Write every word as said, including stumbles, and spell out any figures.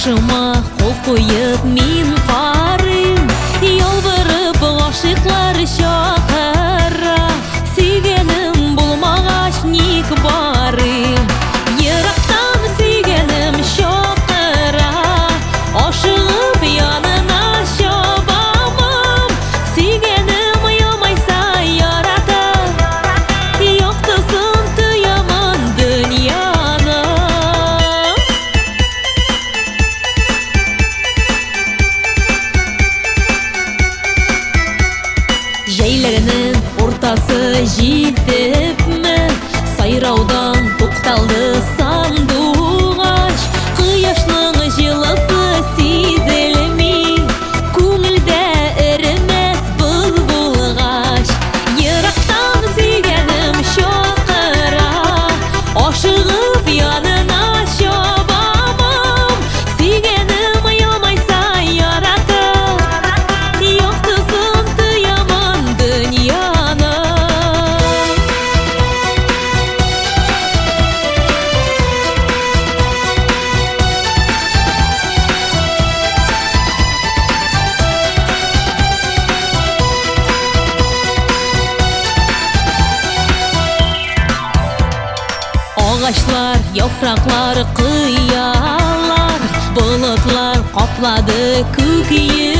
Башыма қол қойып мен қарым, ялбырып ғашиқлар шақыра. Сүйгенім болмағаш ник барым, ерақтан сүйгенім шақыра. Ашығып янына шабамым, сүйгенім ұямайса яратып, yoқтысын тұямын дүнияны. Жәйлерінің ортасы жетіпмі, сайраудан тоқталды сандуғаш. Қияшның жылысы сезілмей, көңілді ірімес біз болғаш. Ерақтан сүйгенім шақыра, ашығып янына шабамым, сүйгенім ұялмайса яратып, yoқтысын тұямын дүнияны. Ağaçlar, yapraqlar, qıyalar, bulutlar qopladı көк